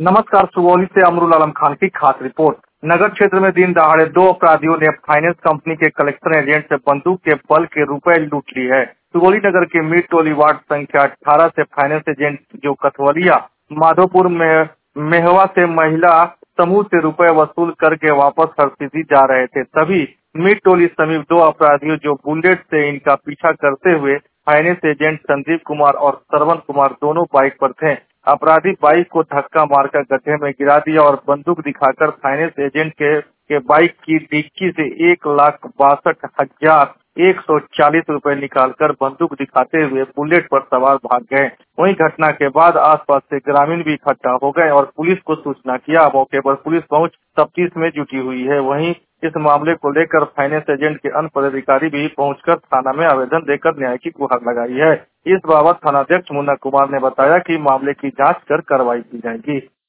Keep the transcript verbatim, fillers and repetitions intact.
नमस्कार। सुगौली से अमरुल आलम खान की खास रिपोर्ट। नगर क्षेत्र में दिन दहाड़े दो अपराधियों ने फाइनेंस कंपनी के कलेक्शन एजेंट से बंदूक के बल के रुपए लूट ली है। सुगौली नगर के मीर टोली वार्ड संख्या अठारह से फाइनेंस एजेंट जो कथवलिया माधोपुर में मेहवा से महिला समूह से रुपए वसूल करके वापस हरसिद्धि जा रहे थे, तभी मीर टोली समीप दो अपराधियों जो बुलेट से इनका पीछा करते हुए फाइनेंस एजेंट संदीप कुमार और श्रवण कुमार दोनों बाइक पर थे। अपराधी बाइक को धक्का मारकर गड्ढे में गिरा दिया और बंदूक दिखाकर फाइनेंस एजेंट के, के बाइक की डिक्की से एक लाख बासठ हजार एक सौ चालीस रुपए निकालकर बंदूक दिखाते हुए बुलेट पर सवार भाग गए। वहीं घटना के बाद आसपास से ग्रामीण भी इकट्ठा हो गए और पुलिस को सूचना किया। मौके पर पुलिस पहुंच तफ्तीश में जुटी हुई है। वहीं इस मामले को लेकर फाइनेंस एजेंट के अन्य पदाधिकारी भी पहुंचकर थाना में आवेदन देकर न्याय की गुहार लगाई है। इस बाबत थानाध्यक्ष मुन्ना कुमार ने बताया कि मामले की जांच कर कार्रवाई की जाएगी।